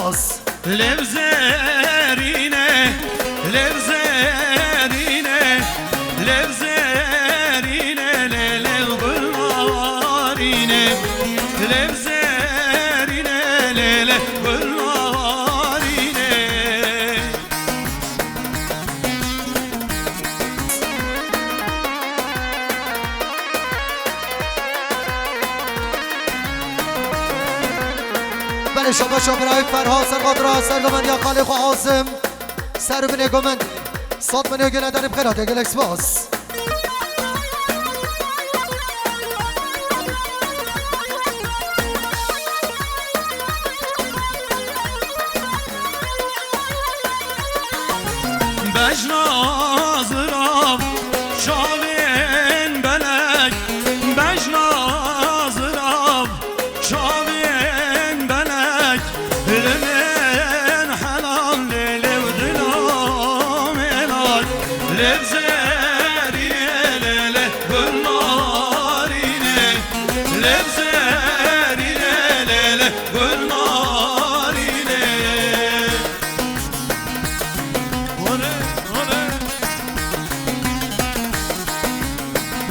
باس لبزرینه لبزرینه لبزرینه لیل قلارینه لبزرینه لیل قلارینه بله شما برای فرها سرقادر سرگمن یا خالق و عاصم سر بینه گمند صد منو گله داریم خیراته گلکس باس بجناز راب شاوین بلک بجناز راب شاوین بلک دلمن حلال لیل و دلام الال لبزرینه لیل گلنارینه لبزرینه